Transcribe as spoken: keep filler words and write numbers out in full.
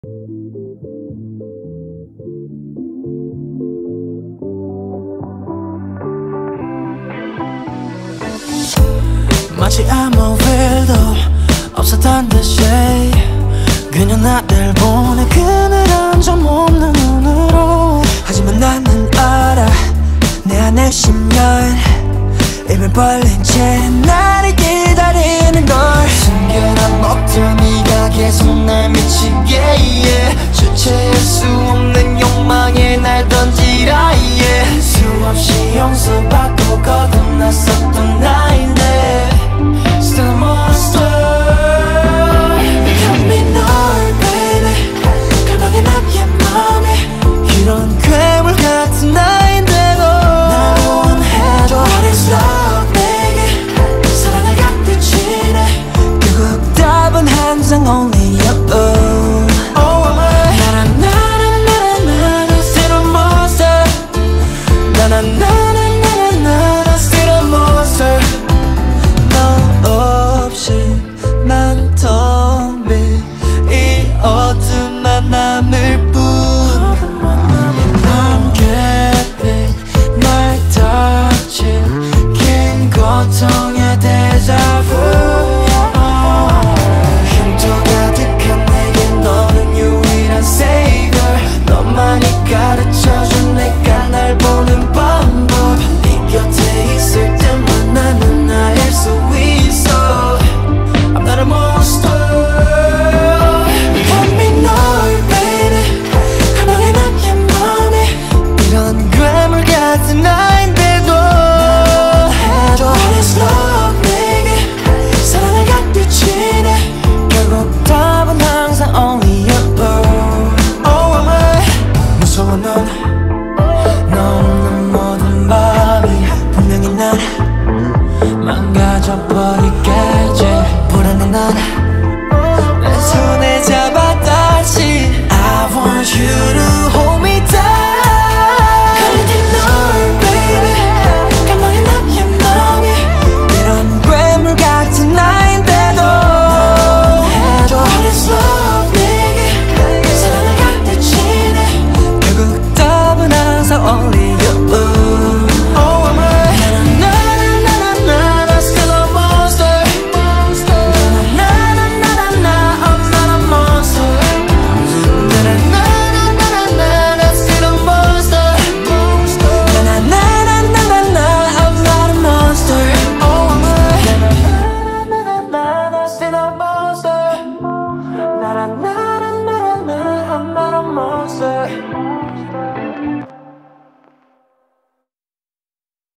마치 아무 일도 없었던 듯이 그냥 나를 보내 그늘은 좀 없는 눈으로. 하지만 나는 알아 내 안에 십년 입을 벌린 채 나를 기다리는 걸. 숨겨난 목표 네가 계속 날 미치게 yeah. 주체할 수 없는 욕망에 날 던지라 yeah. 수없이 용서받고 거듭났었던 나인데 Still a monster. Come me 널 baby 갈망해 나의 맘에 이런 괴물 같은 나인데도 날 원해줘. What is love 내게 사랑을 gat듯이네. 결국 답은 항상 only you. Oh am I 나나나나나나 still a monster. 나나나나나나 still a monster. 너 없이 난 텅 빈 이 어둠만 남을 뿐. 넌 깊이 날 덮친 긴 고통의 데자부. 흉터 가득한 내게 너는 유일한 savior. 너만이 가르쳐준 내가 날 보는 방법. 네 곁에 있을 때만 나는 나일 수 있어. I'm not a monster. Let me know baby 갈망해 나의 맘에 이런 괴물 같은 나인데도 해줘. What is love 내게 사랑을 gat듯이네. 결국 답은 항상 only you. Oh am I 무서워 넌 너 없는 모든 밤이 분명히 난 망가져버리겠지. 불안해 난 내 손에 잡아 다시 I want you to hold me tight. 그런데 널 baby 갈망해 나의 맘에 이런 괴물 같은 나인데도 해줘. What is love 내게 사랑을 gat듯이네. 결국 답은 항상 only you. Oh am I 나나나나나나 still a monster. 나나나나나 I'm not a monster. 나나나나나나 still a monster. 나나나나나나 I'm not a monster. Oh am I 나나나나나 still a monster. 나나나나나 I'm not a monster.